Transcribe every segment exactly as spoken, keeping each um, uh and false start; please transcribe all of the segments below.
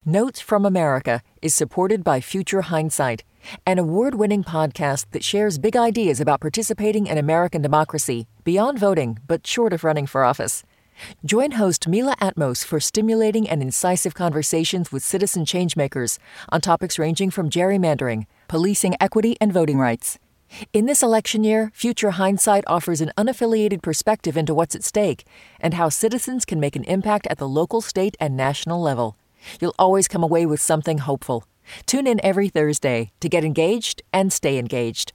Notes from America is supported by Future Hindsight, an award-winning podcast that shares big ideas about participating in American democracy beyond voting, but short of running for office. Join host Mila Atmos for stimulating and incisive conversations with citizen changemakers on topics ranging from gerrymandering, policing equity, and voting rights. In this election year, Future Hindsight offers an unaffiliated perspective into what's at stake and how citizens can make an impact at the local, state, and national level. You'll always come away with something hopeful. Tune in every Thursday to get engaged and stay engaged.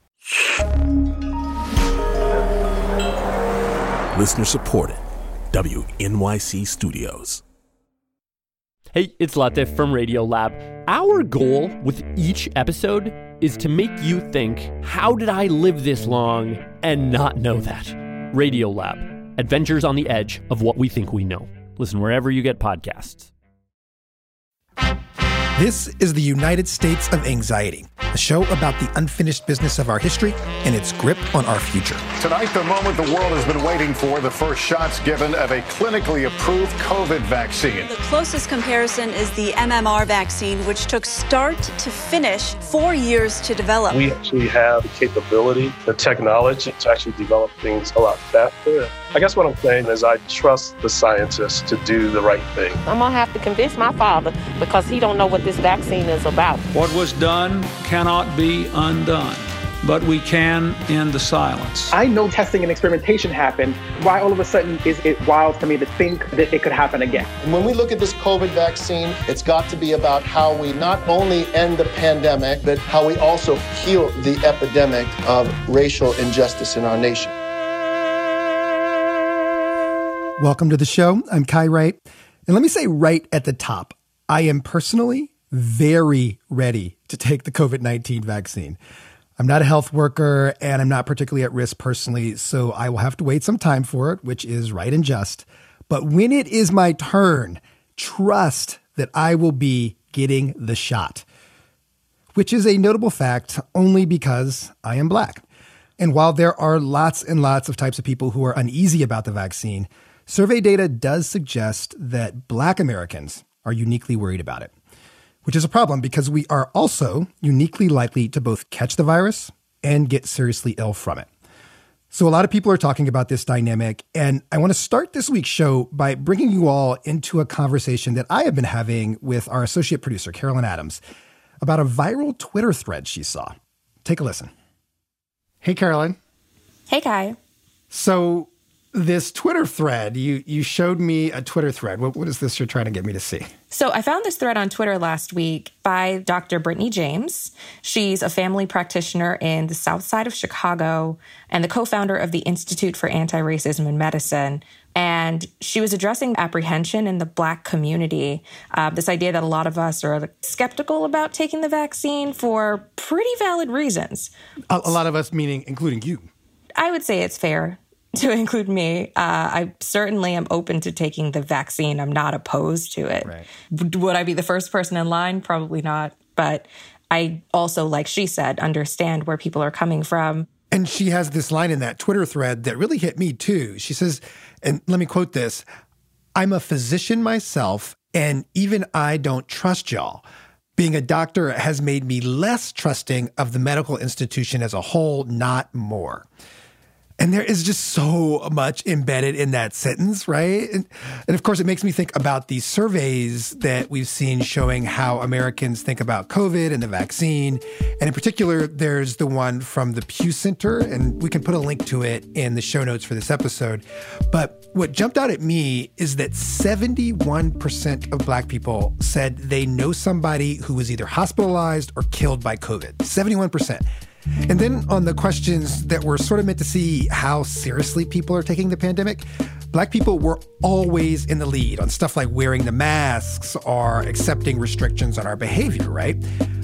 Listener supported. W N Y C Studios. Hey, it's Latif from Radiolab. Our goal with each episode is to make you think, how did I live this long and not know that? Radiolab, adventures on the edge of what we think we know. Listen wherever you get podcasts. This is the United States of Anxiety, a show about the unfinished business of our history and its grip on our future. Tonight, the moment the world has been waiting for, the first shots given of a clinically approved COVID vaccine. The closest comparison is the M M R vaccine, which took start to finish four years to develop. We actually have the capability, the technology to actually develop things a lot faster. I guess what I'm saying is I trust the scientists to do the right thing. I'm going to have to convince my father because he don't know what this vaccine is about. What was done cannot be undone, but we can end the silence. I know testing and experimentation happened. Why all of a sudden is it wild for me to think that it could happen again? And when we look at this COVID vaccine, it's got to be about how we not only end the pandemic, but how we also heal the epidemic of racial injustice in our nation. Welcome to the show. I'm Kai Wright. And let me say right at the top, I am personally very ready to take the COVID nineteen vaccine. I'm not a health worker and I'm not particularly at risk personally, so I will have to wait some time for it, which is right and just. But when it is my turn, trust that I will be getting the shot, which is a notable fact only because I am Black. And while there are lots and lots of types of people who are uneasy about the vaccine, survey data does suggest that Black Americans are uniquely worried about it, which is a problem because we are also uniquely likely to both catch the virus and get seriously ill from it. So a lot of people are talking about this dynamic, and I want to start this week's show by bringing you all into a conversation that I have been having with our associate producer, Carolyn Adams, about a viral Twitter thread she saw. Take a listen. Hey, Carolyn. Hey, Kai. So this Twitter thread, you you showed me a Twitter thread. What, what is this you're trying to get me to see? So I found this thread on Twitter last week by Doctor Brittany James. She's a family practitioner in the South Side of Chicago and the co-founder of the Institute for Anti-Racism in Medicine. And she was addressing apprehension in the Black community, uh, this idea that a lot of us are skeptical about taking the vaccine for pretty valid reasons. A, a lot of us, meaning including you. I would say it's fair to include me. Uh, I certainly am open to taking the vaccine. I'm not opposed to it. Right. Would I be the first person in line? Probably not. But I also, like she said, understand where people are coming from. And she has this line in that Twitter thread that really hit me too. She says, and let me quote this, "I'm a physician myself, and even I don't trust y'all. Being a doctor has made me less trusting of the medical institution as a whole, not more." And there is just so much embedded in that sentence, right? And, and of course, it makes me think about these surveys that we've seen showing how Americans think about COVID and the vaccine. And in particular, there's the one from the Pew Center, and we can put a link to it in the show notes for this episode. But what jumped out at me is that seventy-one percent of Black people said they know somebody who was either hospitalized or killed by COVID. seventy-one percent. And then on the questions that were sort of meant to see how seriously people are taking the pandemic, Black people were always in the lead on stuff like wearing the masks or accepting restrictions on our behavior, right?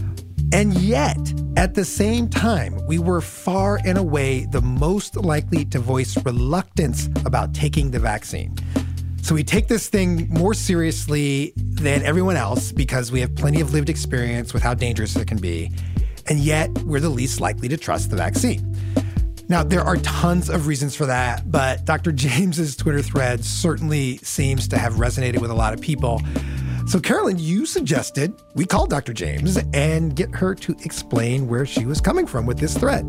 And yet, at the same time, we were far and away the most likely to voice reluctance about taking the vaccine. So we take this thing more seriously than everyone else because we have plenty of lived experience with how dangerous it can be. And yet, we're the least likely to trust the vaccine. Now, there are tons of reasons for that, but Doctor James's Twitter thread certainly seems to have resonated with a lot of people. So, Carolyn, you suggested we call Doctor James and get her to explain where she was coming from with this thread.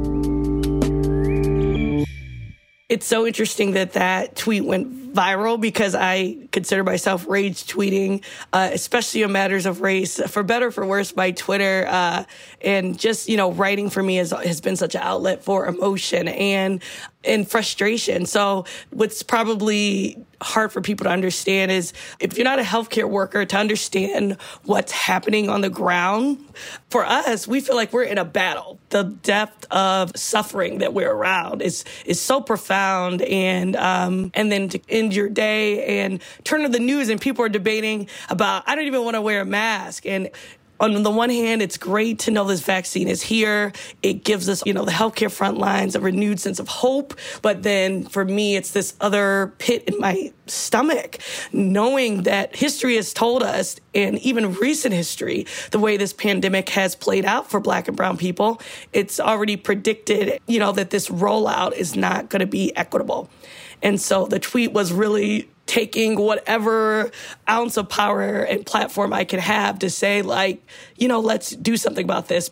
It's so interesting that that tweet went viral because I consider myself rage tweeting, uh, especially on matters of race, for better or for worse, by Twitter. Uh, and just, you know, writing for me has, has been such an outlet for emotion and and frustration. So what's probably hard for people to understand is if you're not a healthcare worker, to understand what's happening on the ground. For us, we feel like we're in a battle. The depth of suffering that we're around is is so profound. And um, and then to end your day and turn to the news and people are debating about, I don't even want to wear a mask. And on the one hand, it's great to know this vaccine is here. It gives us, you know, the healthcare front lines a renewed sense of hope. But then for me, it's this other pit in my stomach, knowing that history has told us, and even recent history, the way this pandemic has played out for Black and brown people, it's already predicted, you know, that this rollout is not going to be equitable. And so the tweet was really taking whatever ounce of power and platform I could have to say, like, you know, let's do something about this.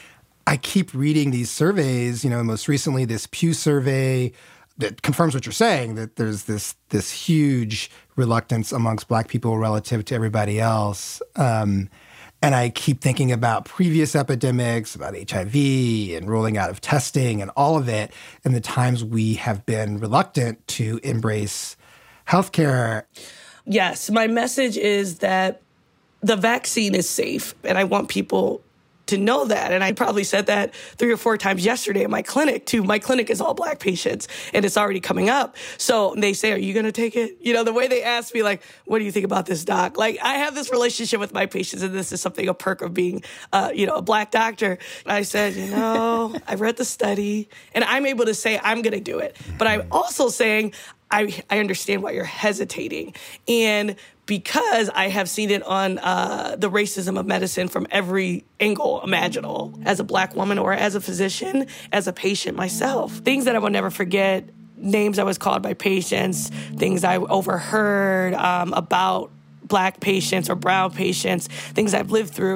I keep reading these surveys, you know, most recently this Pew survey that confirms what you're saying, that there's this this huge reluctance amongst Black people relative to everybody else. Um, and I keep thinking about previous epidemics, about H I V and rolling out of testing and all of it, and the times we have been reluctant to embrace healthcare. Yes, my message is that the vaccine is safe, and I want people to know that. And I probably said that three or four times yesterday in my clinic, too. My clinic is all Black patients, and it's already coming up. So they say, are you going to take it? You know, the way they ask me, like, what do you think about this, doc? Like, I have this relationship with my patients, and this is something, a perk of being, uh, you know, a Black doctor. And I said, you know, I read the study, and I'm able to say I'm going to do it. But I'm also saying, I, I understand why you're hesitating. And because I have seen it on uh, the racism of medicine from every angle imaginable, as a Black woman or as a physician, as a patient myself. Things that I will never forget, names I was called by patients, things I overheard um, about Black patients or brown patients, things I've lived through.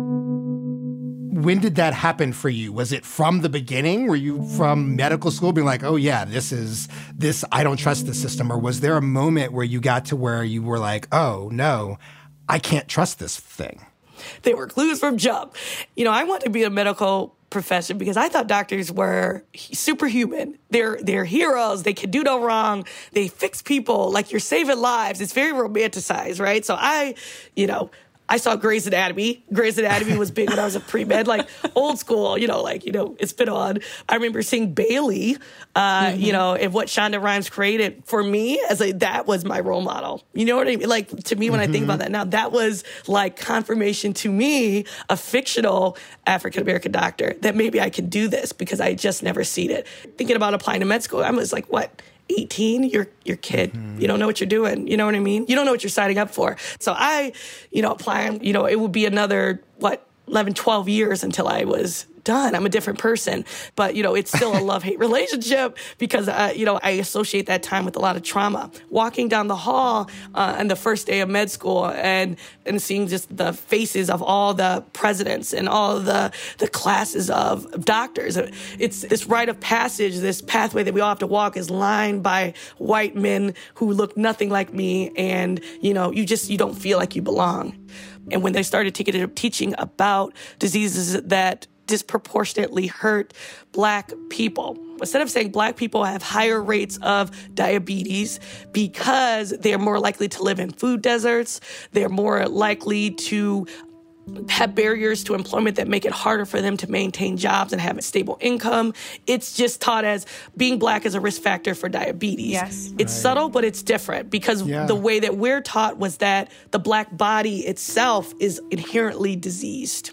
When did that happen for you? Was it from the beginning? Were you from medical school being like, oh yeah, this is, this, I don't trust the system? Or was there a moment where you got to where you were like, oh no, I can't trust this thing? They were clues from jump. You know, I wanted to be a medical profession because I thought doctors were superhuman. They're they're heroes. They can do no wrong. They fix people. Like, you're saving lives. It's very romanticized, right? So I, you know, I saw Grey's Anatomy. Grey's Anatomy was big when I was a pre-med, like old school, you know, like, you know, it's been on. I remember seeing Bailey, uh, mm-hmm. you know, and what Shonda Rhimes created for me as a, that was my role model. You know what I mean? Like, to me, when mm-hmm. I think about that now, that was like confirmation to me, a fictional African-American doctor, that maybe I could do this because I just never seen it. Thinking about applying to med school, I was like, what? eighteen, you're you're kid. Mm-hmm. You don't know what you're doing. You know what I mean? You don't know what you're signing up for. So I, you know, applying, you know, it would be another, what, eleven, twelve years until I was done. I'm a different person. But, you know, it's still a love-hate relationship because, uh, you know, I associate that time with a lot of trauma. Walking down the hall uh, on the first day of med school and and seeing just the faces of all the presidents and all the, the classes of doctors. It's this rite of passage, this pathway that we all have to walk is lined by white men who look nothing like me. And, you know, you just, you don't feel like you belong. And when they started taking, teaching about diseases that disproportionately hurt Black people, instead of saying Black people have higher rates of diabetes because they're more likely to live in food deserts, they're more likely to have barriers to employment that make it harder for them to maintain jobs and have a stable income. It's just taught as being Black is a risk factor for diabetes. Yes. It's right. Subtle, but it's different because yeah. the way that we're taught was that the Black body itself is inherently diseased.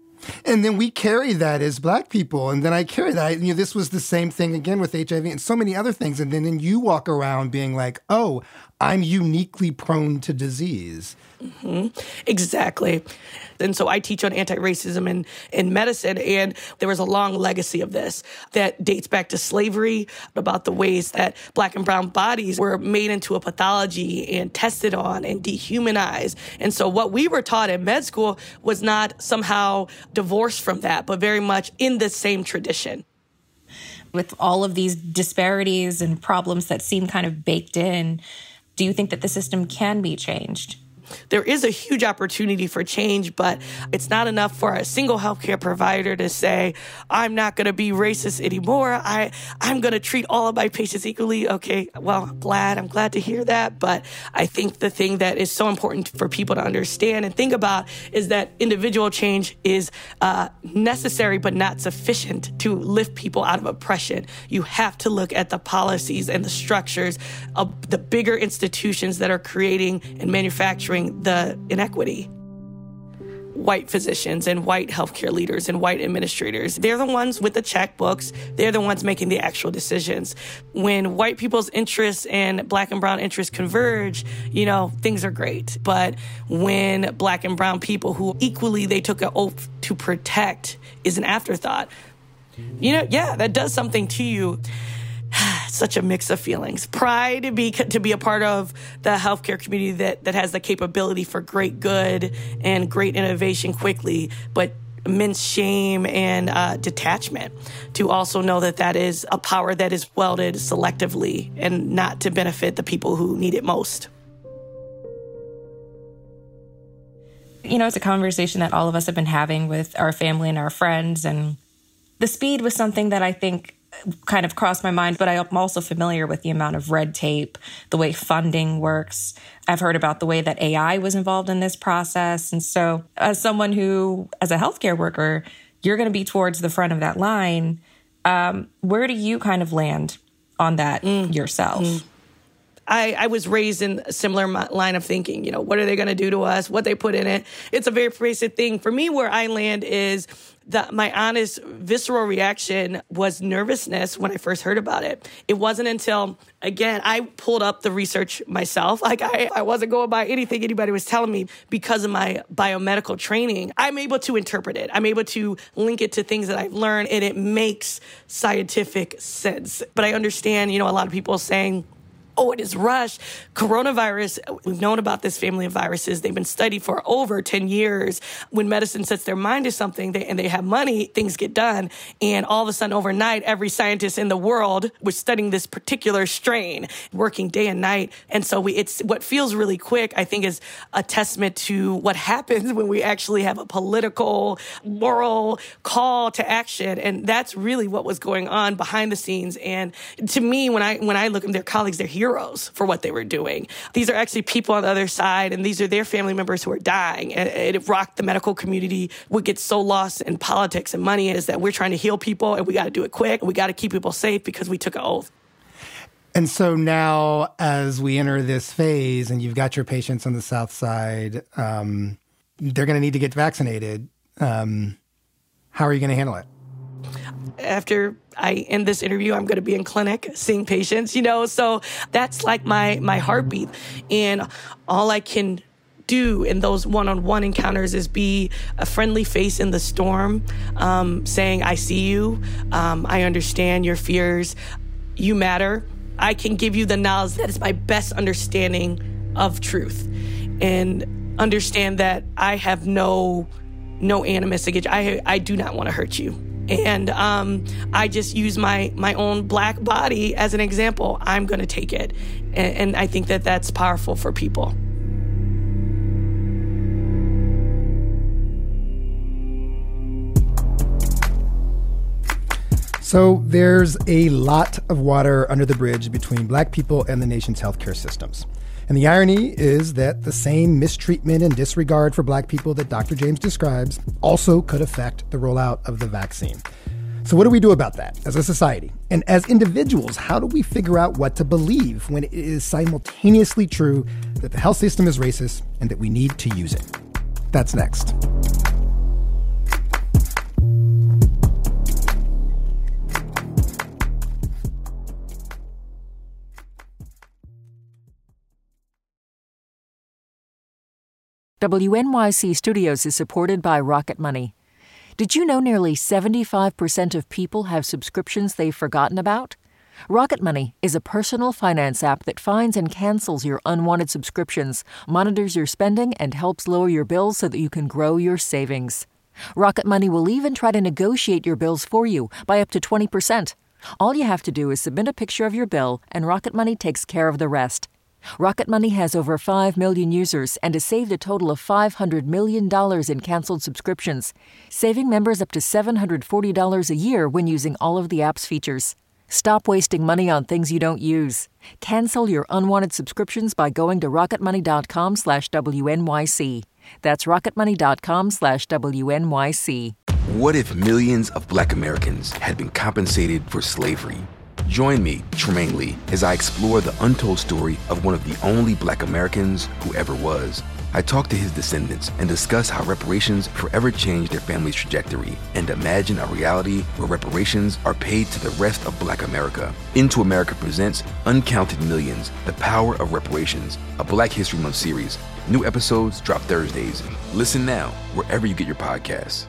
And then we carry that as Black people. And then I carry that. You know, this was the same thing again with H I V and so many other things. And then, then you walk around being like, oh, I'm uniquely prone to disease. Mm-hmm. Exactly. And so I teach on anti-racism in, in medicine, and there was a long legacy of this that dates back to slavery, about the ways that Black and brown bodies were made into a pathology and tested on and dehumanized. And so what we were taught in med school was not somehow divorced from that, but very much in the same tradition. With all of these disparities and problems that seem kind of baked in, do you think that the system can be changed? There is a huge opportunity for change, but it's not enough for a single healthcare provider to say, I'm not going to be racist anymore. I, I'm going to treat all of my patients equally. Okay, well, I'm glad. I'm glad to hear that. But I think the thing that is so important for people to understand and think about is that individual change is uh, necessary but not sufficient to lift people out of oppression. You have to look at the policies and the structures of the bigger institutions that are creating and manufacturing the inequity. White physicians and white healthcare leaders and white administrators, they're the ones with the checkbooks. They're the ones making the actual decisions. When white people's interests and Black and brown interests converge, you know, things are great. But when Black and brown people who equally they took an oath to protect is an afterthought, you know, yeah, that does something to you. Such a mix of feelings. Pride to be to be a part of the healthcare community that, that has the capability for great good and great innovation quickly, but immense shame and uh, detachment to also know that that is a power that is wielded selectively and not to benefit the people who need it most. You know, it's a conversation that all of us have been having with our family and our friends, and the speed was something that I think kind of crossed my mind, but I'm also familiar with the amount of red tape, the way funding works. I've heard about the way that A I was involved in this process. And so as someone who, as a healthcare worker, you're going to be towards the front of that line. Um, where do you kind of land on that mm. yourself? Mm. I, I was raised in a similar line of thinking. You know, what are they going to do to us? What they put in it? It's a very pervasive thing. For me, where I land is that my honest, visceral reaction was nervousness when I first heard about it. It wasn't until, again, I pulled up the research myself. Like, I, I wasn't going by anything anybody was telling me because of my biomedical training. I'm able to interpret it. I'm able to link it to things that I've learned, and it makes scientific sense. But I understand, you know, a lot of people saying, oh, it is rushed. Coronavirus, we've known about this family of viruses. They've been studied for over ten years. When medicine sets their mind to something they, and they have money, things get done. And all of a sudden, overnight, every scientist in the world was studying this particular strain, working day and night. And so we, it's what feels really quick, I think, is a testament to what happens when we actually have a political, moral call to action. And that's really what was going on behind the scenes. And to me, when I when I look at their colleagues, they're heroes for what they were doing. These are actually people on the other side, and these are their family members who are dying. And it rocked the medical community. What gets so lost in politics and money is that we're trying to heal people, and we got to do it quick. We got to keep people safe because we took an oath. And so now, as we enter this phase, and you've got your patients on the South Side, um, they're going to need to get vaccinated. Um, how are you going to handle it? After I end this interview, I'm going to be in clinic seeing patients, you know, so that's like my, my heartbeat. And all I can do in those one-on-one encounters is be a friendly face in the storm, um, saying, I see you. Um, I understand your fears. You matter. I can give you the knowledge that is my best understanding of truth, and understand that I have no, no animus against you. I, I do not want to hurt you. And um, I just use my, my own Black body as an example. I'm going to take it. And, and I think that that's powerful for people. So there's a lot of water under the bridge between Black people and the nation's healthcare systems. And the irony is that the same mistreatment and disregard for Black people that Doctor James describes also could affect the rollout of the vaccine. So what do we do about that as a society? And as individuals, how do we figure out what to believe when it is simultaneously true that the health system is racist and that we need to use it? That's next. W N Y C Studios is supported by Rocket Money. Did you know nearly seventy-five percent of people have subscriptions they've forgotten about? Rocket Money is a personal finance app that finds and cancels your unwanted subscriptions, monitors your spending, and helps lower your bills so that you can grow your savings. Rocket Money will even try to negotiate your bills for you by up to twenty percent. All you have to do is submit a picture of your bill, and Rocket Money takes care of the rest. Rocket Money has over five million users and has saved a total of five hundred million dollars in canceled subscriptions, saving members up to seven hundred forty dollars a year when using all of the app's features. Stop wasting money on things you don't use. Cancel your unwanted subscriptions by going to rocketmoney.com slash WNYC. That's rocketmoney.com slash WNYC. What if millions of Black Americans had been compensated for slavery? Join me, Tremaine Lee, as I explore the untold story of one of the only Black Americans who ever was. I talk to his descendants and discuss how reparations forever changed their family's trajectory and imagine a reality where reparations are paid to the rest of Black America. Into America presents Uncounted Millions, The Power of Reparations, a Black History Month series. New episodes drop Thursdays. Listen now wherever you get your podcasts.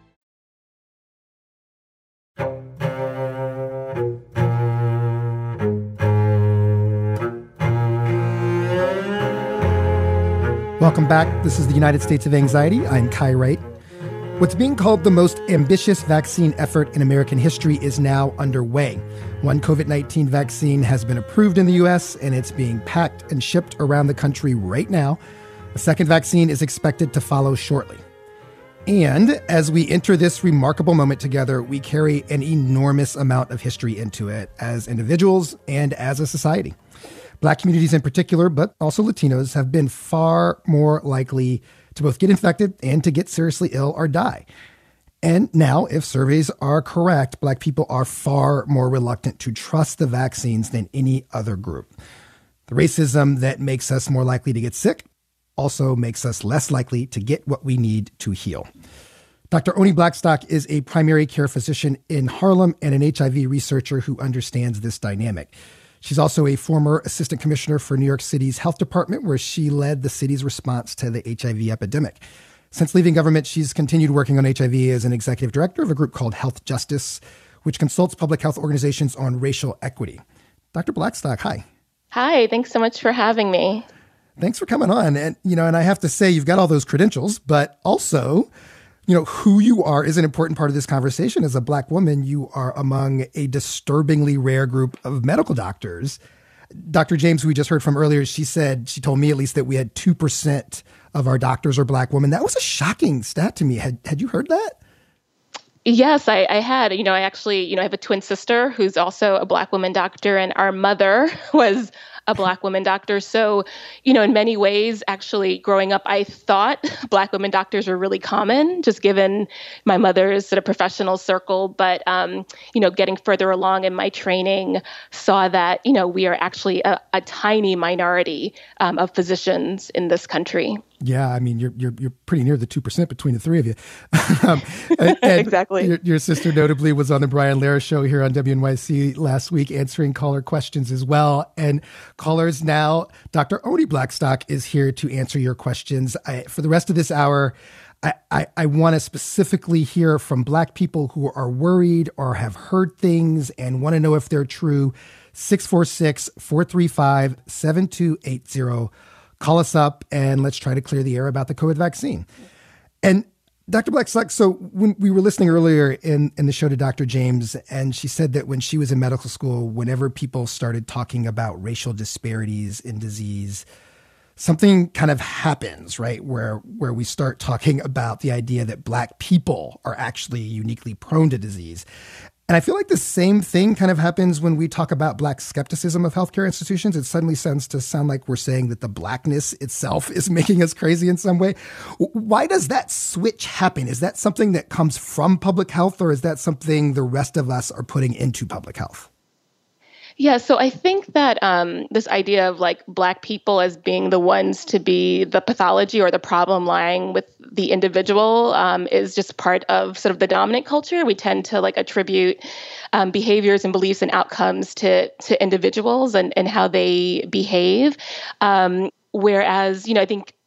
Welcome back. This is the United States of Anxiety. I'm Kai Wright. What's being called the most ambitious vaccine effort in American history is now underway. One COVID nineteen vaccine has been approved in the U S, and it's being packed and shipped around the country right now. A second vaccine is expected to follow shortly. And as we enter this remarkable moment together, we carry an enormous amount of history into it as individuals and as a society. Black communities in particular, but also Latinos, have been far more likely to both get infected and to get seriously ill or die. And now, if surveys are correct, Black people are far more reluctant to trust the vaccines than any other group. The racism that makes us more likely to get sick also makes us less likely to get what we need to heal. Doctor Oni Blackstock is a primary care physician in Harlem and an H I V researcher who understands this dynamic. She's also a former assistant commissioner for New York City's health department, where she led the city's response to the H I V epidemic. Since leaving government, she's continued working on H I V as an executive director of a group called Health Justice, which consults public health organizations on racial equity. Doctor Blackstock, hi. Hi, thanks so much for having me. Thanks for coming on. And, you know, and I have to say, you've got all those credentials, but also, you know, who you are is an important part of this conversation. As a Black woman, you are among a disturbingly rare group of medical doctors. Doctor James, who we just heard from earlier, she said, she told me at least that we had two percent of our doctors are Black women. That was a shocking stat to me. Had had you heard that? Yes, I, I had. You know, I actually, you know, I have a twin sister who's also a Black woman doctor, and our mother was a Black woman doctor. So, you know, in many ways, actually growing up, I thought Black women doctors were really common, just given my mother's sort of professional circle. But, um, you know, getting further along in my training, saw that, you know, we are actually a, a tiny minority um, of physicians in this country. Yeah, I mean, you're you're you're pretty near the two percent between the three of you. um, and, and exactly. Your, your sister notably was on the Brian Lehrer show here on W N Y C last week, answering caller questions as well. And callers now, Doctor Oni Blackstock is here to answer your questions. I, for the rest of this hour, I, I, I want to specifically hear from Black people who are worried or have heard things and want to know if they're true. six four six, four three five, seven two eight zero. Call us up and let's try to clear the air about the COVID vaccine. And Doctor Blackstock, so when we were listening earlier in, in the show to Doctor James, and she said that when she was in medical school, whenever people started talking about racial disparities in disease, something kind of happens, right? Where, where we start talking about the idea that Black people are actually uniquely prone to disease. And I feel like the same thing kind of happens when we talk about Black skepticism of healthcare institutions. It suddenly sounds to sound like we're saying that the Blackness itself is making us crazy in some way. Why does that switch happen? Is that something that comes from public health, or is that something the rest of us are putting into public health? Yeah, so I think that um, this idea of like Black people as being the ones to be the pathology or the problem lying with the individual um, is just part of sort of the dominant culture. We tend to like attribute um, behaviors and beliefs and outcomes to to individuals and, and how they behave. Um, whereas, you know, I think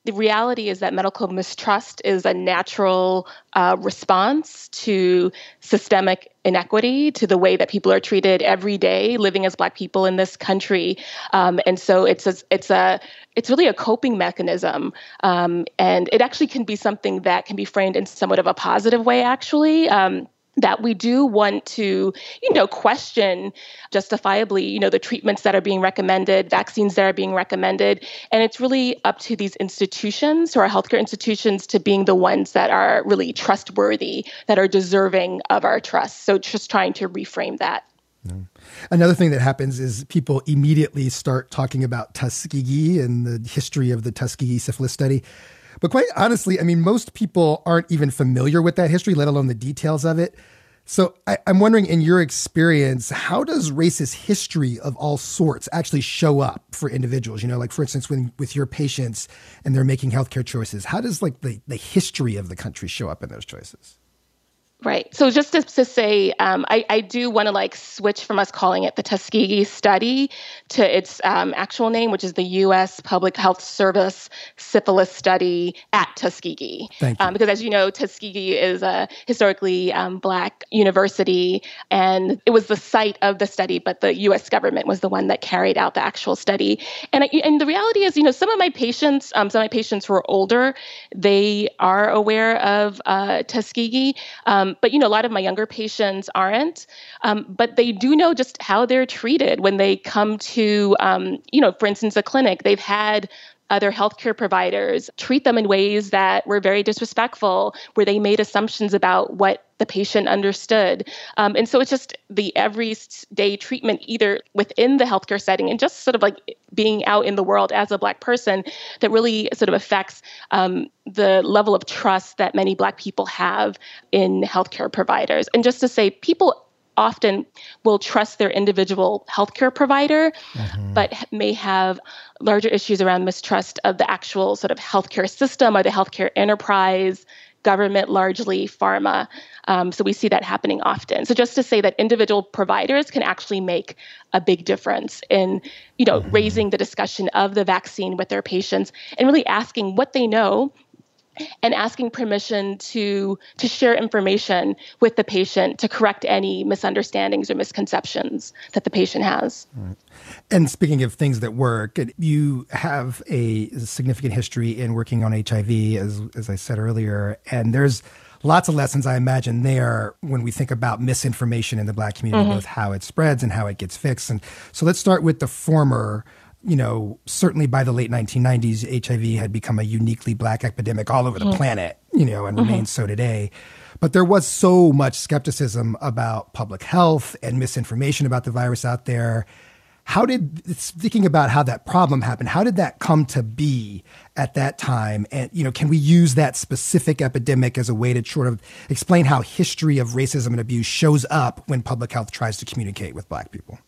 the reality is that medical mistrust is a natural uh, response to systemic inequity, to the way that people are treated every day living as Black people in this country. Um, and so it's a, it's a it's really a coping mechanism. Um, and it actually can be something that can be framed in somewhat of a positive way, actually. Um, that we do want to, you know, question justifiably, you know, the treatments that are being recommended, vaccines that are being recommended. And it's really up to these institutions, or our healthcare institutions, to being the ones that are really trustworthy, that are deserving of our trust. So just trying to reframe that. Another thing that happens is people immediately start talking about Tuskegee and the history of the Tuskegee syphilis study. But quite honestly, I mean, most people aren't even familiar with that history, let alone the details of it. So I, I'm wondering, in your experience, how does racist history of all sorts actually show up for individuals? You know, like, for instance, when with your patients and they're making healthcare choices, how does like the, the history of the country show up in those choices? Right. So just to, to say, um, I, I do want to like switch from us calling it the Tuskegee study to its um, actual name, which is the U S Public Health Service Syphilis Study at Tuskegee. Thank you. Um, because as you know, Tuskegee is a historically um, Black university, and it was the site of the study, but the U S government was the one that carried out the actual study. And I, and the reality is, you know, some of my patients, um, some of my patients who are older, they are aware of uh, Tuskegee. Um, But, you know, a lot of my younger patients aren't, um, but they do know just how they're treated when they come to, um, you know, for instance, a clinic. They've had other healthcare providers treat them in ways that were very disrespectful, where they made assumptions about what the patient understood. Um, and so it's just the everyday treatment, either within the healthcare setting and just sort of like being out in the world as a Black person, that really sort of affects um, the level of trust that many Black people have in healthcare providers. And just to say, people often will trust their individual healthcare provider, mm-hmm. but may have larger issues around mistrust of the actual sort of healthcare system or the healthcare enterprise, government, largely pharma. Um, so we see that happening often. So just to say that individual providers can actually make a big difference in, you know, mm-hmm. raising the discussion of the vaccine with their patients and really asking what they know and asking permission to to share information with the patient to correct any misunderstandings or misconceptions that the patient has. Right. And speaking of things that work, you have a significant history in working on H I V, as as I said earlier, and there's lots of lessons, I imagine, there when we think about misinformation in the Black community, mm-hmm. both how it spreads and how it gets fixed. And so let's start with the former. You know, certainly by the late nineteen nineties, H I V had become a uniquely Black epidemic all over the mm-hmm. planet, you know, and mm-hmm. remains so today. But there was so much skepticism about public health and misinformation about the virus out there. How did, thinking about how that problem happened, how did that come to be at that time? And, you know, can we use that specific epidemic as a way to sort of explain how history of racism and abuse shows up when public health tries to communicate with Black people?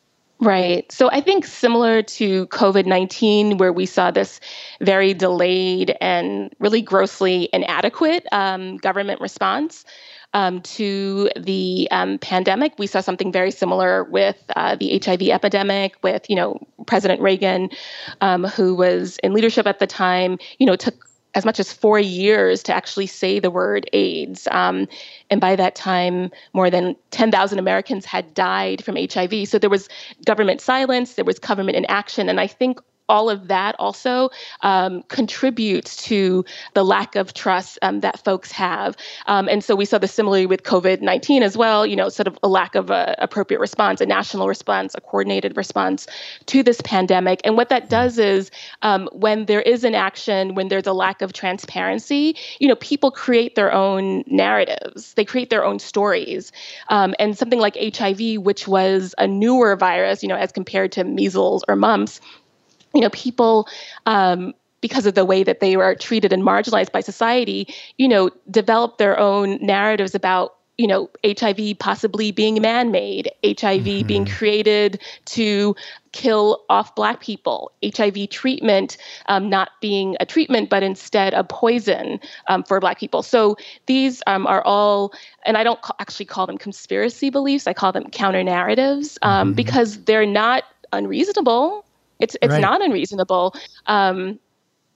Right. So I think similar to COVID nineteen, where we saw this very delayed and really grossly inadequate um, government response um, to the um, pandemic, we saw something very similar with uh, the H I V epidemic, with, you know, President Reagan, um, who was in leadership at the time, you know, took as much as four years to actually say the word AIDS. Um, and by that time, more than ten thousand Americans had died from H I V. So there was government silence, there was government inaction. And I think all of that also um, contributes to the lack of trust um, that folks have. Um, and so we saw this similarly with COVID nineteen as well, you know, sort of a lack of a appropriate response, a national response, a coordinated response to this pandemic. And what that does is um, when there is an action, when there's a lack of transparency, you know, people create their own narratives. They create their own stories. Um, and something like H I V, which was a newer virus, you know, as compared to measles or mumps, you know, people, um, because of the way that they were treated and marginalized by society, you know, developed their own narratives about, you know, H I V possibly being man-made, H I V mm-hmm. being created to kill off Black people, H I V treatment um, not being a treatment, but instead a poison um, for Black people. So these um, are all, and I don't ca- actually call them conspiracy beliefs, I call them counter-narratives um, mm-hmm. because they're not unreasonable. It's it's right. not unreasonable. Um,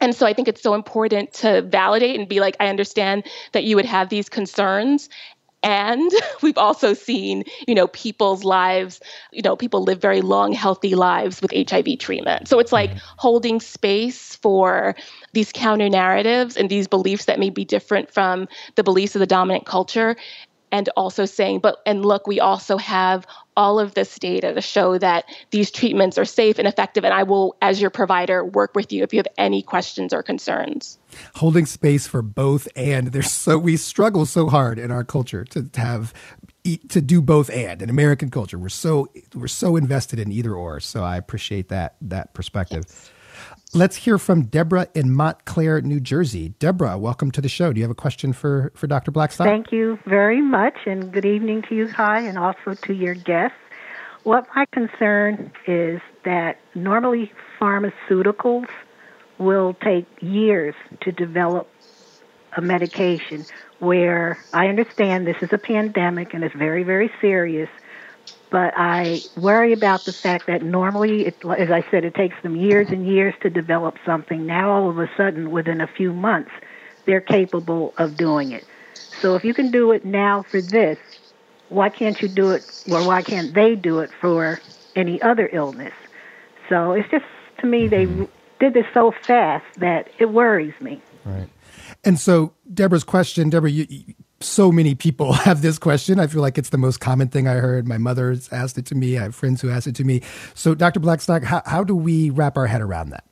And so I think it's so important to validate and be like, I understand that you would have these concerns. And we've also seen, you know, people's lives, you know, people live very long, healthy lives with H I V treatment. So it's like holding space for these counter narratives and these beliefs that may be different from the beliefs of the dominant culture. And also saying, but, and look, we also have all of this data to show that these treatments are safe and effective. And I will, as your provider, work with you if you have any questions or concerns. Holding space for both and. There's so we struggle so hard in our culture to, to have to do both and. In American culture, we're so we're so invested in either or. So I appreciate that that perspective. Yes. Let's hear from Deborah in Montclair, New Jersey. Deborah, welcome to the show. Do you have a question for, for Doctor Blackstock? Thank you very much, and good evening to you, Kai, and also to your guests. What my concern is that normally pharmaceuticals will take years to develop a medication, where I understand this is a pandemic and it's very, very serious, but I worry about the fact that normally, it, as I said, it takes them years and years to develop something. Now, all of a sudden, within a few months, they're capable of doing it. So if you can do it now for this, why can't you do it, or why can't they do it for any other illness? So it's just, to me, they did this so fast that it worries me. Right. And so Deborah's question, Deborah, you, you, so many people have this question. I feel like it's the most common thing I heard. My mother's asked it to me. I have friends who asked it to me. So Doctor Blackstock, how, how do we wrap our head around that?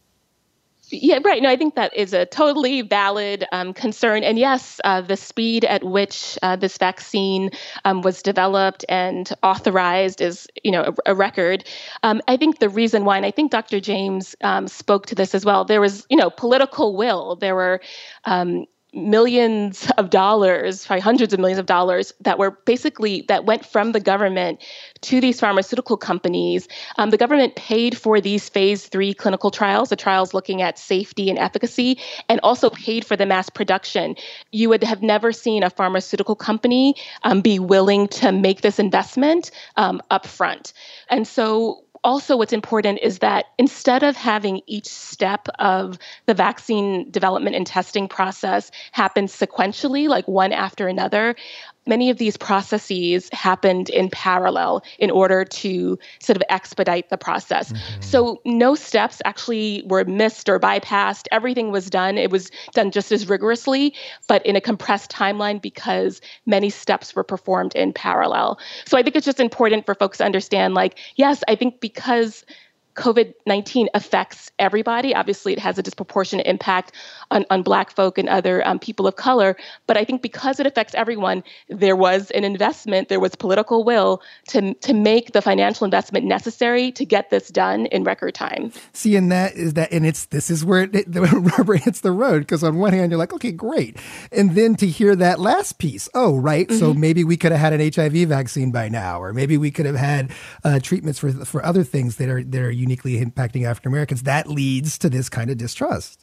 Yeah, right. No, I think that is a totally valid um, concern. And yes, uh, the speed at which uh, this vaccine um, was developed and authorized is, you know, a, a record. Um, I think the reason why, and I think Doctor James um, spoke to this as well, there was, you know, political will. There were um, millions of dollars, probably hundreds of millions of dollars that were basically, that went from the government to these pharmaceutical companies. Um, the government paid for these phase three clinical trials, the trials looking at safety and efficacy, and also paid for the mass production. You would have never seen a pharmaceutical company um, be willing to make this investment um, upfront. And so also, what's important is that instead of having each step of the vaccine development and testing process happen sequentially, like one after another, many of these processes happened in parallel in order to sort of expedite the process. Mm-hmm. So no steps actually were missed or bypassed. Everything was done. It was done just as rigorously, but in a compressed timeline because many steps were performed in parallel. So I think it's just important for folks to understand, like, yes, I think because COVID nineteen affects everybody. Obviously, it has a disproportionate impact on, on Black folk and other um, people of color. But I think because it affects everyone, there was an investment, there was political will to to make the financial investment necessary to get this done in record time. See, and that is that, and it's this is where it, the rubber hits the road. Because on one hand, you're like, okay, great, and then to hear that last piece, oh, right, mm-hmm. so maybe we could have had an H I V vaccine by now, or maybe we could have had uh, treatments for for other things that are that are uniquely impacting African Americans. That leads to this kind of distrust.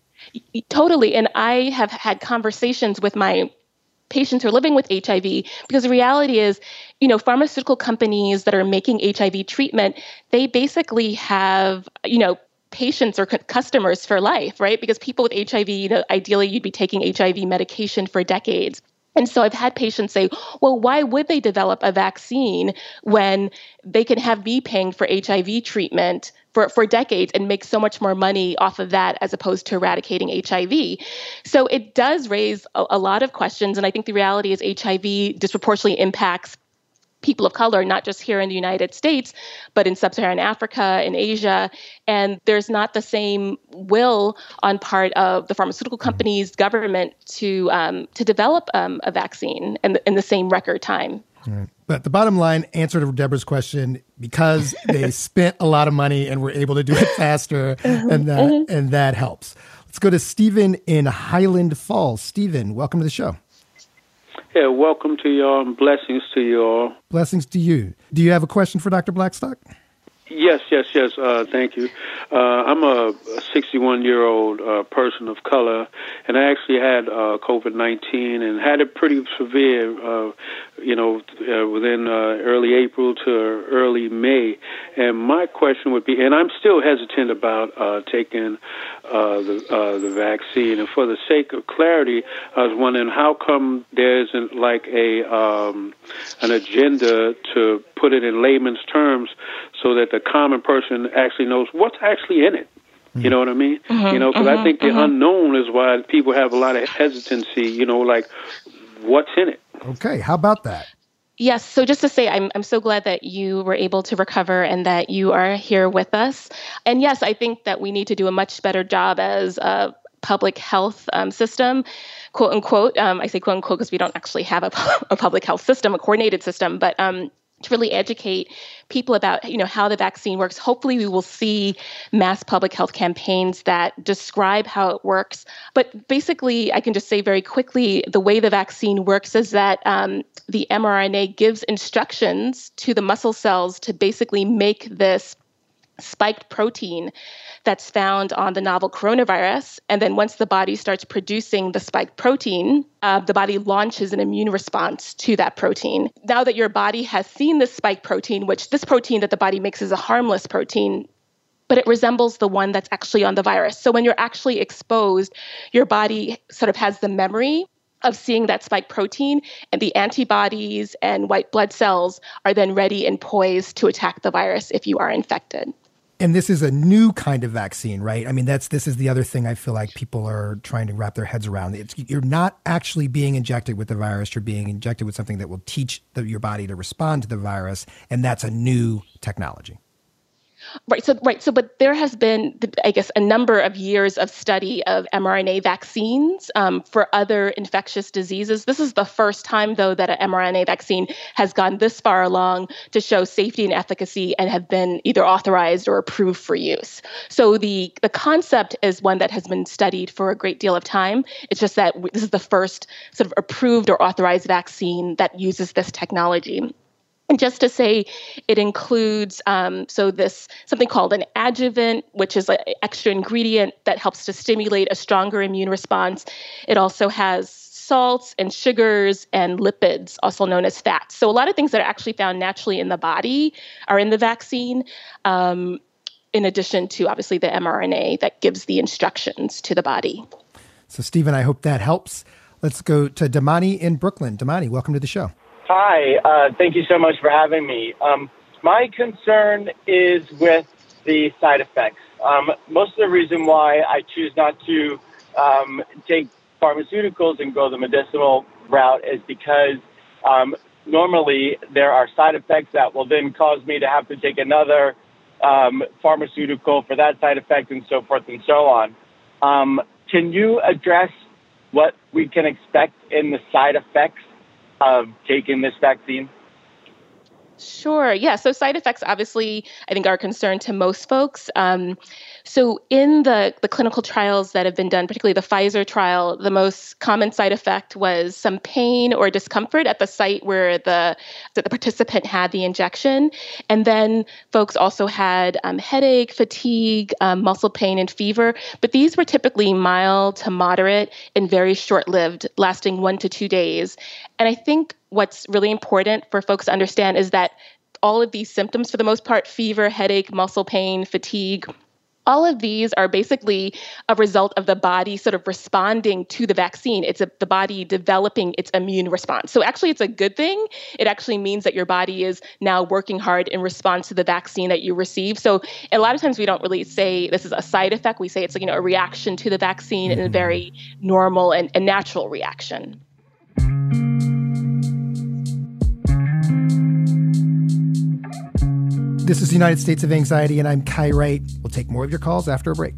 Totally. And I have had conversations with my patients who are living with H I V, because the reality is, you know, pharmaceutical companies that are making H I V treatment, they basically have, you know, patients or customers for life, right? Because people with H I V, you know, ideally you'd be taking H I V medication for decades. And so I've had patients say, well, why would they develop a vaccine when they can have me paying for H I V treatment for, for decades and make so much more money off of that as opposed to eradicating H I V? So it does raise a, a lot of questions. And I think the reality is H I V disproportionately impacts people of color, not just here in the United States, but in sub-Saharan Africa, in Asia. And there's not the same will on part of the pharmaceutical companies, government, to um, to develop um, a vaccine in the, in the same record time. Right. But the bottom line answer to Deborah's question, because they spent a lot of money and were able to do it faster, and that, mm-hmm. and that helps. Let's go to Stephen in Highland Falls. Stephen, welcome to the show. Yeah, welcome to y'all and blessings to y'all. Blessings to you. Do you have a question for Doctor Blackstock? Yes, yes, yes. Uh, thank you. Uh, I'm a sixty-one-year-old uh, person of color, and I actually had uh, COVID nineteen and had it pretty severe, uh, you know, uh, within uh, early April to early May. And my question would be, and I'm still hesitant about uh, taking uh, the uh, the vaccine. And for the sake of clarity, I was wondering how come there isn't like a um, an agenda to put it in layman's terms so that the common person actually knows what's actually in it. You know what I mean? Mm-hmm, you know, because mm-hmm, I think the mm-hmm. unknown is why people have a lot of hesitancy, you know, like what's in it. Okay, how about that? Yes, so just to say, I'm I'm so glad that you were able to recover and that you are here with us. And yes, I think that we need to do a much better job as a public health um, system, quote unquote. Um, I say quote unquote because we don't actually have a, a public health system, a coordinated system, but um, to really educate people about, you know, how the vaccine works. Hopefully we will see mass public health campaigns that describe how it works. But basically, I can just say very quickly, the way the vaccine works is that um, the mRNA gives instructions to the muscle cells to basically make this spiked protein that's found on the novel coronavirus. And then once the body starts producing the spiked protein, uh, the body launches an immune response to that protein. Now that your body has seen this spiked protein, which this protein that the body makes is a harmless protein, but it resembles the one that's actually on the virus. So when you're actually exposed, your body sort of has the memory of seeing that spike protein, and the antibodies and white blood cells are then ready and poised to attack the virus if you are infected. And this is a new kind of vaccine, right? I mean, that's this is the other thing I feel like people are trying to wrap their heads around. It's, you're not actually being injected with the virus. You're being injected with something that will teach the, your body to respond to the virus, and that's a new technology. Right. So, right. So, but there has been, I guess, a number of years of study of mRNA vaccines um, for other infectious diseases. This is the first time, though, that an mRNA vaccine has gone this far along to show safety and efficacy and have been either authorized or approved for use. So the, the concept is one that has been studied for a great deal of time. It's just that this is the first sort of approved or authorized vaccine that uses this technology. And just to say, it includes um, so this something called an adjuvant, which is an extra ingredient that helps to stimulate a stronger immune response. It also has salts and sugars and lipids, also known as fats. So a lot of things that are actually found naturally in the body are in the vaccine, um, in addition to obviously the mRNA that gives the instructions to the body. So Stephen, I hope that helps. Let's go to Damani in Brooklyn. Damani, welcome to the show. Hi, uh, thank you so much for having me. Um, my concern is with the side effects. Um, most of the reason why I choose not to um, take pharmaceuticals and go the medicinal route is because um, normally there are side effects that will then cause me to have to take another um, pharmaceutical for that side effect and so forth and so on. Um, can you address what we can expect in the side effects of taking this vaccine? Sure. Yeah. So side effects, obviously, I think are a concern to most folks. Um, so in the, the clinical trials that have been done, particularly the Pfizer trial, the most common side effect was some pain or discomfort at the site where the, that the participant had the injection. And then folks also had um, headache, fatigue, um, muscle pain, and fever. But these were typically mild to moderate and very short-lived, lasting one to two days. And I think what's really important for folks to understand is that all of these symptoms, for the most part, fever, headache, muscle pain, fatigue, all of these are basically a result of the body sort of responding to the vaccine. It's a, the body developing its immune response. So actually, it's a good thing. It actually means that your body is now working hard in response to the vaccine that you receive. So a lot of times we don't really say this is a side effect. We say it's like, you know, a reaction to the vaccine and a very normal and, and natural reaction. This is the United States of Anxiety, and I'm Kai Wright. We'll take more of your calls after a break.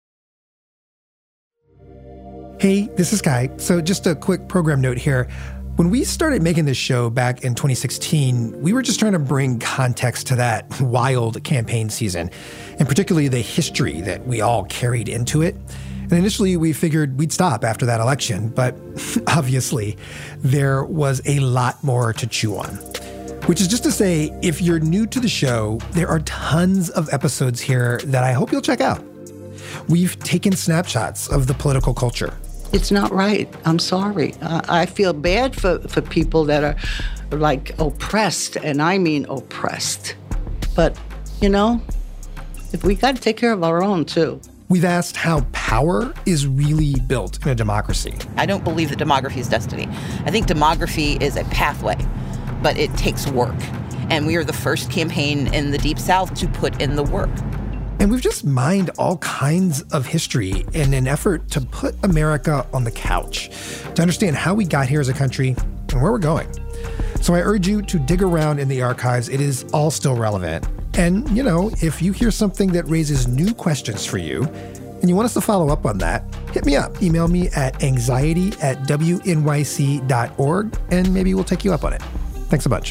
Hey, this is Kai. So just a quick program note here. When we started making this show back in twenty sixteen, we were just trying to bring context to that wild campaign season, and particularly the history that we all carried into it. And initially, we figured we'd stop after that election, but obviously, there was a lot more to chew on. Which is just to say, if you're new to the show, there are tons of episodes here that I hope you'll check out. We've taken snapshots of the political culture. It's not right. I'm sorry. I, I feel bad for, for people that are, like, oppressed, and I mean oppressed. But, you know, if we got to take care of our own, too. We've asked how power is really built in a democracy. I don't believe that demography is destiny. I think demography is a pathway, but it takes work. And we are the first campaign in the Deep South to put in the work. And we've just mined all kinds of history in an effort to put America on the couch, to understand how we got here as a country and where we're going. So I urge you to dig around in the archives. It is all still relevant. And, you know, if you hear something that raises new questions for you, and you want us to follow up on that, hit me up. Email me at anxiety at W N Y C dot org, and maybe we'll take you up on it. Thanks a bunch.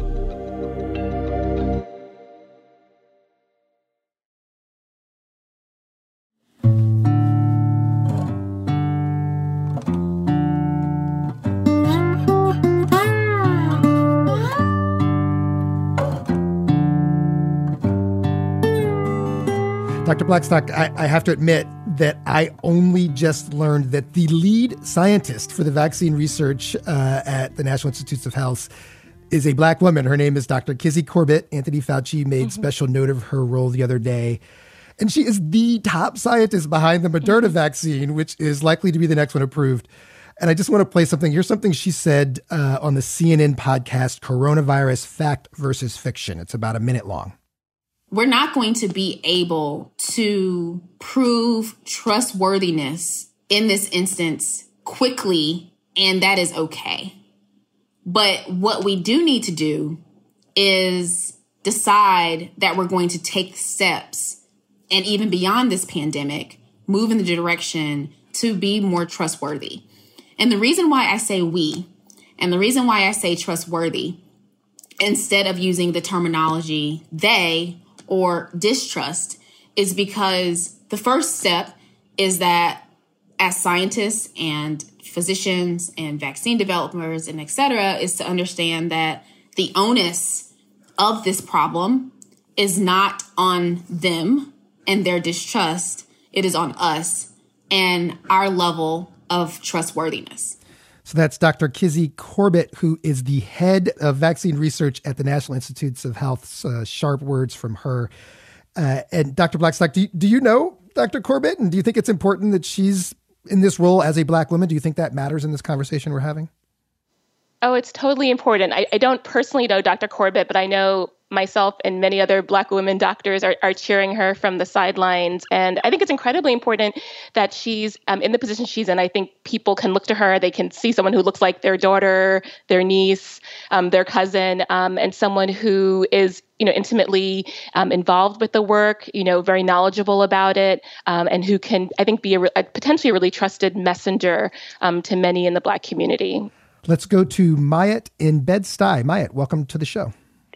Doctor Blackstock, I, I have to admit that I only just learned that the lead scientist for the vaccine research uh, at the National Institutes of Health is a Black woman. Her name is Doctor Kizzy Corbett. Anthony Fauci made mm-hmm. special note of her role the other day. And she is the top scientist behind the Moderna mm-hmm. vaccine, which is likely to be the next one approved. And I just want to play something. Here's something she said uh, on the C N N podcast, Coronavirus Fact versus Fiction. It's about a minute long. We're not going to be able to prove trustworthiness in this instance quickly, and that is okay. But what we do need to do is decide that we're going to take steps, and even beyond this pandemic, move in the direction to be more trustworthy. And the reason why I say we, and the reason why I say trustworthy, instead of using the terminology they or distrust, is because the first step is that as scientists and physicians and vaccine developers and et cetera, is to understand that the onus of this problem is not on them and their distrust. It is on us and our level of trustworthiness. So that's Doctor Kizzy Corbett, who is the head of vaccine research at the National Institutes of Health's uh, sharp words from her. Uh, and Doctor Blackstock, do you, do you know Doctor Corbett? And do you think it's important that she's in this role as a Black woman? Do you think that matters in this conversation we're having? Oh, it's totally important. I, I don't personally know Doctor Corbett, but I know myself and many other Black women doctors are, are cheering her from the sidelines. And I think it's incredibly important that she's um, in the position she's in. I think people can look to her. They can see someone who looks like their daughter, their niece, um, their cousin, um, and someone who is, you know, intimately um, involved with the work, you know, very knowledgeable about it, um, and who can, I think, be a, a potentially a really trusted messenger um, to many in the Black community. Let's go to Mayat in Bed-Stuy. Mayat, welcome to the show.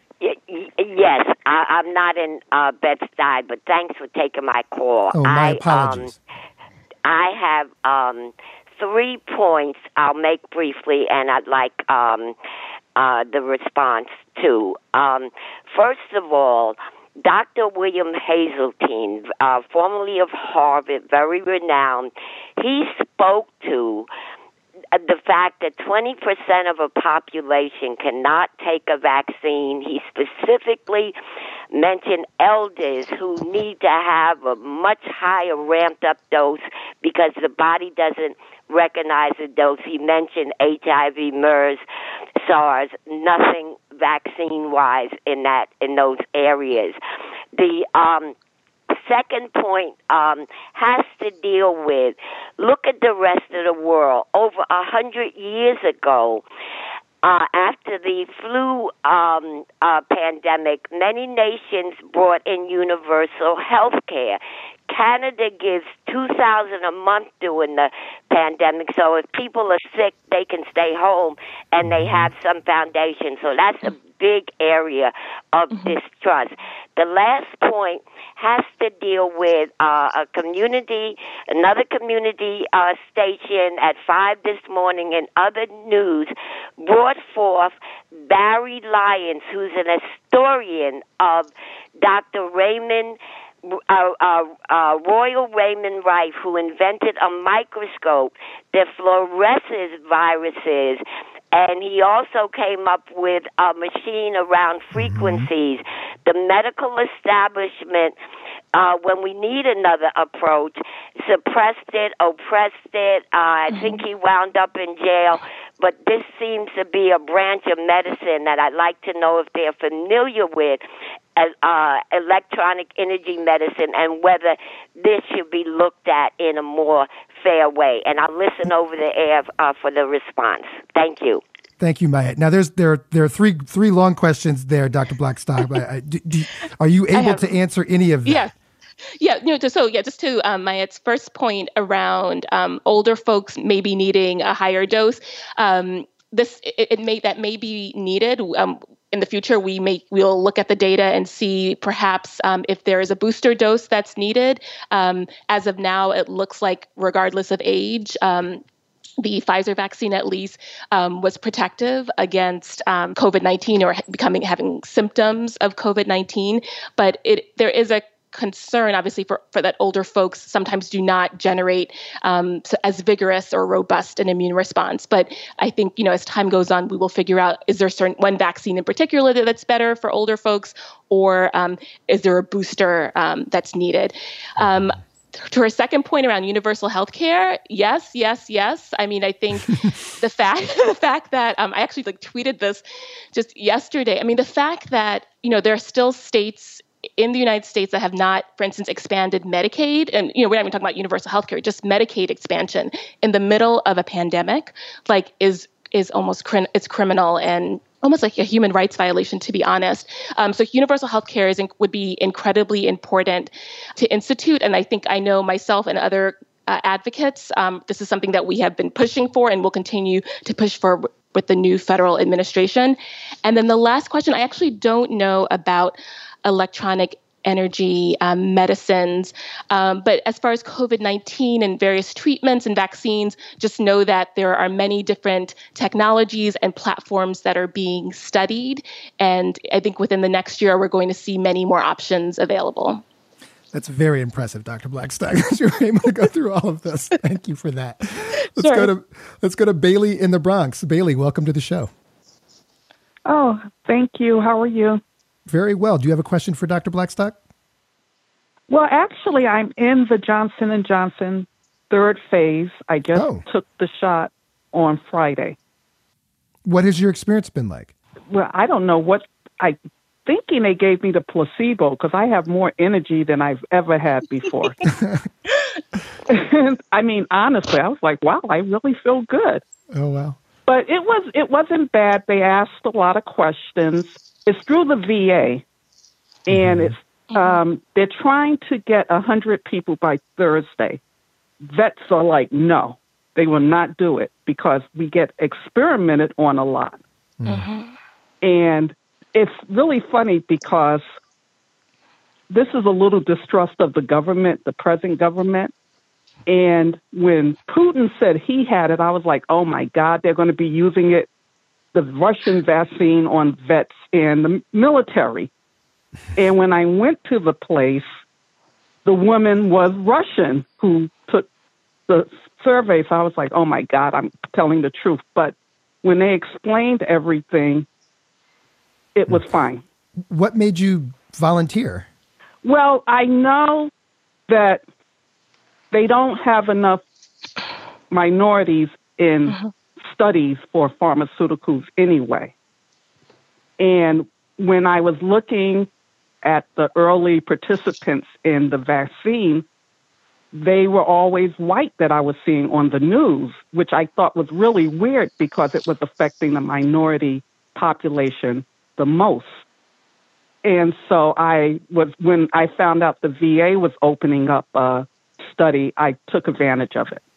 Yes, I, I'm not in uh, Bed-Stuy, but thanks for taking my call. Oh, my I, apologies. Um, I have um, three points I'll make briefly, and I'd like um, uh, the response to. Um, first of all, Doctor William Hazeltine, uh, formerly of Harvard, very renowned, he spoke to the fact that twenty percent of a population cannot take a vaccine. He specifically mentioned elders who need to have a much higher ramped up dose because the body doesn't recognize the dose. He mentioned H I V, MERS, SARS, nothing vaccine-wise in that in those areas. The um second point um, has to deal with, look at the rest of the world. Over a hundred years ago, uh, after the flu um, uh, pandemic, many nations brought in universal health care. Canada gives two thousand dollars a month during the pandemic. So if people are sick, they can stay home and they have some foundation. So that's a big area of distrust. The last point has to deal with uh, a community, another community uh, station at five this morning and other news brought forth Barry Lyons, who's an historian of Doctor Raymond Uh, uh, uh, Royal Raymond Rife, who invented a microscope that fluoresces viruses, and he also came up with a machine around frequencies. Mm-hmm. The medical establishment, uh, when we need another approach, suppressed it, oppressed it. Uh, I think he wound up in jail. But this seems to be a branch of medicine that I'd like to know if they're familiar with, as uh, electronic energy medicine, and whether this should be looked at in a more fair way. And I'll listen over the air uh, for the response. Thank you. Thank you, Maya. Now, there's there there are three three long questions there, Doctor Blackstock. I, I, do, do, are you able have, to answer any of them? Yeah. Yeah, you know, so yeah, just to um, Maya's first point around um, older folks maybe needing a higher dose, um, this it, it may that may be needed. Um, in the future, we may we'll look at the data and see perhaps um, if there is a booster dose that's needed. Um, as of now, it looks like regardless of age, um, the Pfizer vaccine at least um, was protective against um, COVID nineteen or becoming having symptoms of COVID nineteen. But it there is a concern, obviously, for, for that older folks sometimes do not generate um, so as vigorous or robust an immune response. But I think, you know, as time goes on, we will figure out, is there certain one vaccine in particular that's better for older folks, or um, is there a booster um, that's needed? Um, To her second point around universal health care, yes, yes, yes. I mean, I think the fact the fact that um, I actually like tweeted this just yesterday. I mean, the fact that, you know, there are still states in the United States that have not, for instance, expanded Medicaid, and, you know, we're not even talking about universal health care, just Medicaid expansion in the middle of a pandemic, like is is almost cr- it's criminal and almost like a human rights violation, to be honest. Um, so universal health care is, would be incredibly important to institute. And I think I know myself and other uh, advocates, um, this is something that we have been pushing for and will continue to push for with the new federal administration. And then the last question, I actually don't know about electronic energy um, medicines. Um, but as far as COVID nineteen and various treatments and vaccines, just know that there are many different technologies and platforms that are being studied. And I think within the next year, we're going to see many more options available. That's very impressive, Doctor Blackstock. You were able to go through all of this. Thank you for that. Let's sure. go to let's go to Bailey in the Bronx. Bailey, welcome to the show. Oh, thank you. How are you? Very well. Do you have a question for Doctor Blackstock? Well, actually, I'm in the Johnson and Johnson third phase. I just oh. took the shot on Friday. What has your experience been like? Well, I don't know what I thinking they gave me the placebo because I have more energy than I've ever had before. I mean, honestly, I was like, wow, I really feel good. Oh, wow. But it was it wasn't bad. They asked a lot of questions. It's through the V A, and it's um, they're trying to get one hundred people by Thursday. Vets are like, no, they will not do it because we get experimented on a lot. Mm-hmm. And it's really funny because this is a little distrust of the government, the present government. And when Putin said he had it, I was like, oh, my God, they're going to be using it, the Russian vaccine, on vets and the military. And when I went to the place, the woman was Russian who took the survey. So I was like, oh, my God, I'm telling the truth. But when they explained everything, it was fine. What made you volunteer? Well, I know that they don't have enough minorities in uh-huh. studies for pharmaceuticals anyway. And when I was looking at the early participants in the vaccine, they were always white that I was seeing on the news, which I thought was really weird because it was affecting the minority population the most. and so I was, when I found out the V A was opening up a study, I took advantage of it.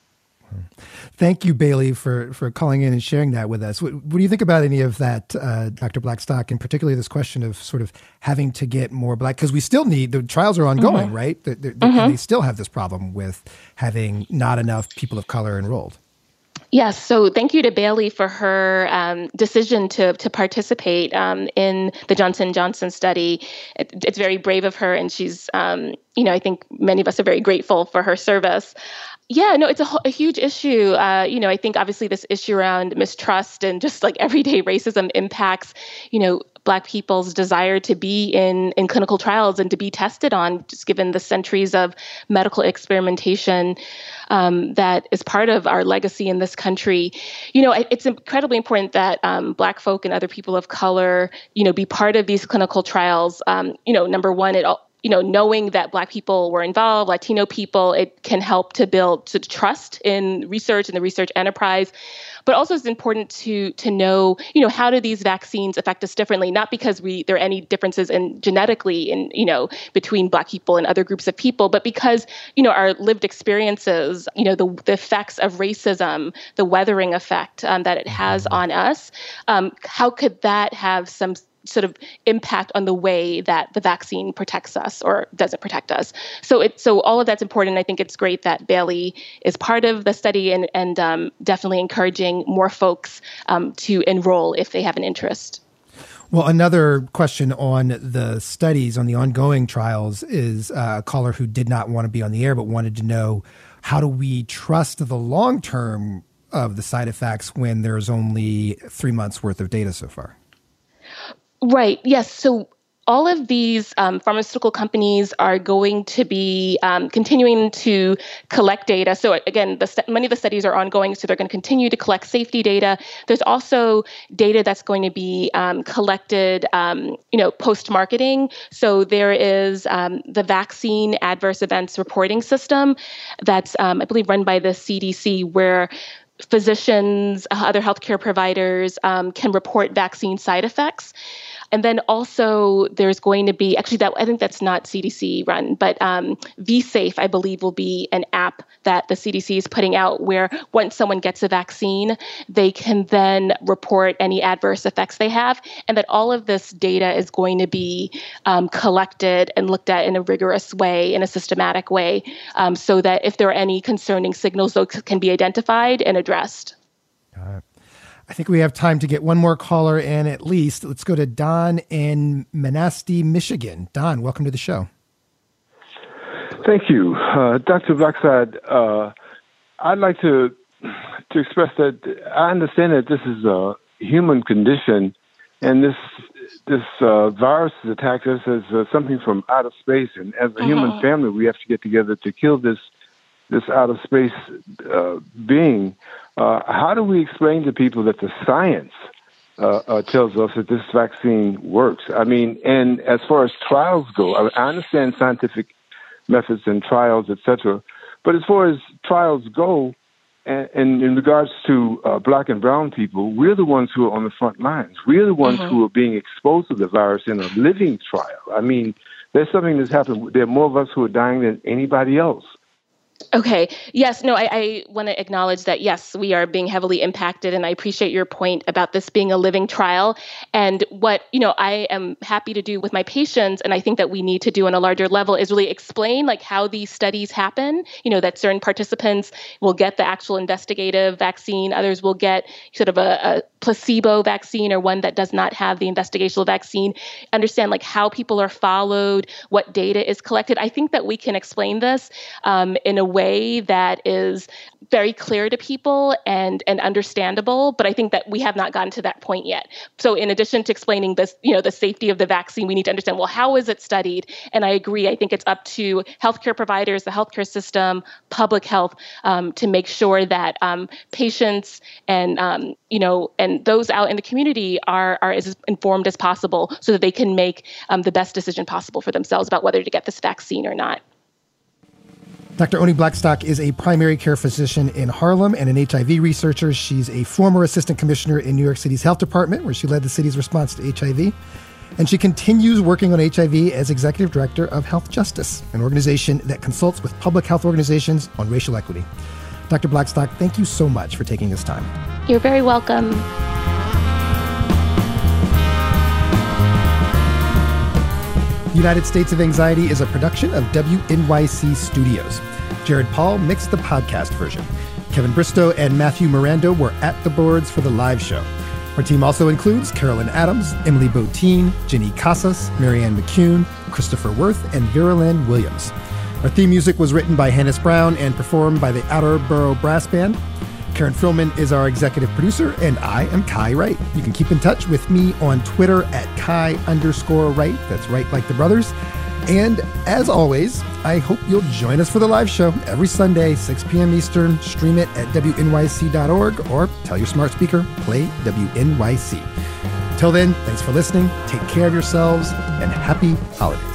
Thank you, Bailey, for, for calling in and sharing that with us. What, what do you think about any of that, uh, Doctor Blackstock, and particularly this question of sort of having to get more Black, because we still need, the trials are ongoing, mm-hmm. right? They're, they're, mm-hmm. And they still have this problem with having not enough people of color enrolled. Yes, so thank you to Bailey for her um, decision to to participate um, in the Johnson and Johnson study. It, it's very brave of her, and she's, um, you know, I think many of us are very grateful for her service. Yeah, no, it's a, a huge issue. Uh, you know, I think obviously this issue around mistrust and just like everyday racism impacts, you know, Black people's desire to be in, in clinical trials and to be tested on, just given the centuries of medical experimentation um, that is part of our legacy in this country. You know, it's incredibly important that um, Black folk and other people of color, you know, be part of these clinical trials. Um, you know, number one, it all, you know, knowing that Black people were involved, Latino people, it can help to build to trust in research and the research enterprise. But also it's important to to know, you know, how do these vaccines affect us differently? Not because we there are any differences in genetically in, you know, between Black people and other groups of people, but because, you know, our lived experiences, you know, the, the effects of racism, the weathering effect um, that it has on us, um, how could that have some sort of impact on the way that the vaccine protects us or doesn't protect us. So it, so all of that's important. I think it's great that Bailey is part of the study and, and um, definitely encouraging more folks um, to enroll if they have an interest. Well, another question on the studies, on the ongoing trials, is a caller who did not want to be on the air but wanted to know, how do we trust the long term of the side effects when there's only three months worth of data so far? Right. Yes. So all of these um, pharmaceutical companies are going to be um, continuing to collect data. So again, the st- many of the studies are ongoing, so they're going to continue to collect safety data. There's also data that's going to be um, collected, um, you know, post-marketing. So there is um, the vaccine adverse events reporting system that's, um, I believe, run by the C D C, where physicians, other healthcare providers um, can report vaccine side effects. And then also there's going to be, actually that I think that's not C D C run, but um, V-Safe, I believe, will be an app that the C D C is putting out where once someone gets a vaccine, they can then report any adverse effects they have. And that all of this data is going to be um, collected and looked at in a rigorous way, in a systematic way, um, so that if there are any concerning signals, those can be identified and addressed. Got it. I think we have time to get one more caller in at least. Let's go to Don in Manistee, Michigan. Don, welcome to the show. Thank you. Uh, Doctor Blackside, uh, I'd like to to express that I understand that this is a human condition, and this this uh, virus has attacked us as uh, something from outer space, and as a mm-hmm. human family, we have to get together to kill this this outer space uh, being. Uh, how do we explain to people that the science uh, uh, tells us that this vaccine works? I mean, and as far as trials go, I, I understand scientific methods and trials, et cetera, but as far as trials go, and, and in regards to uh, Black and brown people, we're the ones who are on the front lines. We're the ones mm-hmm. who are being exposed to the virus in a living trial. I mean, there's something that's happened. There are more of us who are dying than anybody else. Okay. Yes. No, I, I want to acknowledge that, yes, we are being heavily impacted. And I appreciate your point about this being a living trial. And what, you know, I am happy to do with my patients, and I think that we need to do on a larger level, is really explain like how these studies happen, you know, that certain participants will get the actual investigative vaccine. Others will get sort of a, a placebo vaccine or one that does not have the investigational vaccine. Understand like how people are followed, what data is collected. I think that we can explain this um, in a way that is very clear to people and and understandable, but I think that we have not gotten to that point yet. So in addition to explaining this, you know, the safety of the vaccine, we need to understand, well, how is it studied? And I agree, I think it's up to healthcare providers, the healthcare system, public health, um, to make sure that um, patients and, um, you know, and those out in the community are, are as informed as possible so that they can make um, the best decision possible for themselves about whether to get this vaccine or not. Doctor Oni Blackstock is a primary care physician in Harlem and an H I V researcher. She's a former assistant commissioner in New York City's health department, where she led the city's response to H I V. And she continues working on H I V as executive director of Health Justice, an organization that consults with public health organizations on racial equity. Doctor Blackstock, thank you so much for taking this time. You're very welcome. United States of Anxiety is a production of W N Y C Studios. Jared Paul mixed the podcast version. Kevin Bristow and Matthew Miranda were at the boards for the live show. Our team also includes Carolyn Adams, Emily Botine, Jenny Casas, Marianne McCune, Christopher Worth, and Vera Lynn Williams. Our theme music was written by Hannes Brown and performed by the Outerborough Brass Band. Karen Frillman is our executive producer, and I am Kai Wright. You can keep in touch with me on Twitter at Kai underscore Wright. That's right like the brothers. And as always, I hope you'll join us for the live show every Sunday, six p.m. Eastern. Stream it at W N Y C dot org or tell your smart speaker, play W N Y C. Till then, thanks for listening. Take care of yourselves and happy holidays.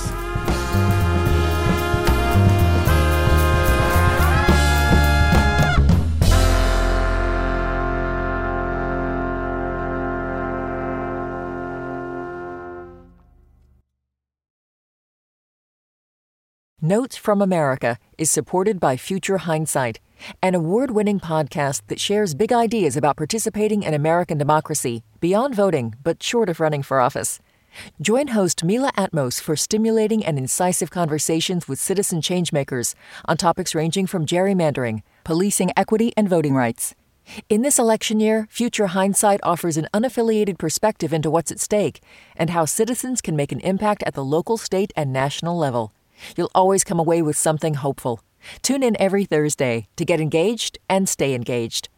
Notes from America is supported by Future Hindsight, an award-winning podcast that shares big ideas about participating in American democracy beyond voting, but short of running for office. Join host Mila Atmos for stimulating and incisive conversations with citizen changemakers on topics ranging from gerrymandering, policing equity, and voting rights. In this election year, Future Hindsight offers an unaffiliated perspective into what's at stake and how citizens can make an impact at the local, state, and national level. You'll always come away with something hopeful. Tune in every Thursday to get engaged and stay engaged.